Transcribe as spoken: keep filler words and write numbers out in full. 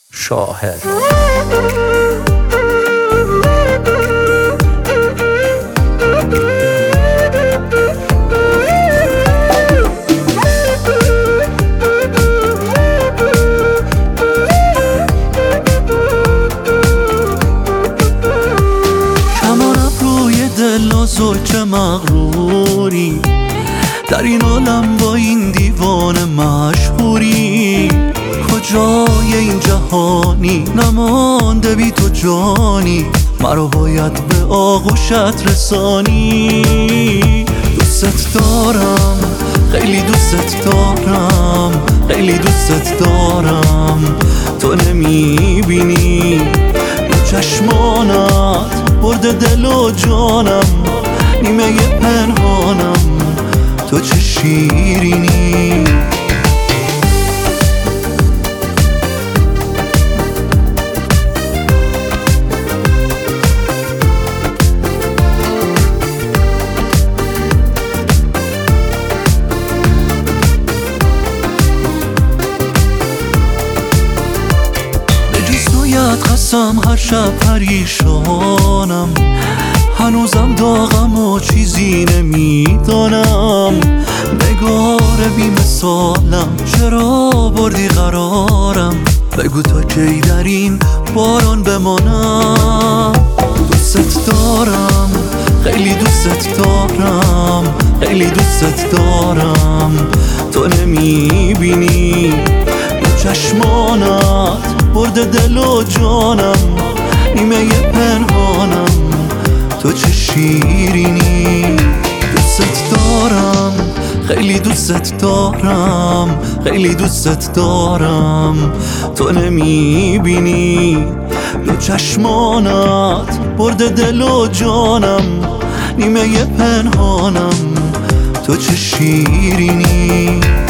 شاهد. کمانم روی دل نازک مغروری، در این عالم با این دیوانه مشهوری. کجای این جهانی نمانده بی تو جانی، مرا باید به آغوشت رسانی. دوست دارم، خیلی دوست دارم، خیلی دوست دارم. تو نمیبینی دو چشمانت برده دل و جانم، نیمه پنهانم تو چه شیرینی. قسم هر شب پریشانم، هنوزم داغم و چیزی نمیدانم. نگار بی مثالم چرا بردی قرارم، بگو تا کی در این باران بمانم. دوست دارم، خیلی دوست دارم، خیلی دوست دارم. تو نمیبینی دو چشمانت برده دل و جانم، نیمه پنهانم تو چه شیرینی. دوست دارم، خیلی دوست دارم، خیلی دوست دارم. تو نمیبینی دو چشمانت برده دل و جانم، نیمه پنهانم تو چه شیرینی.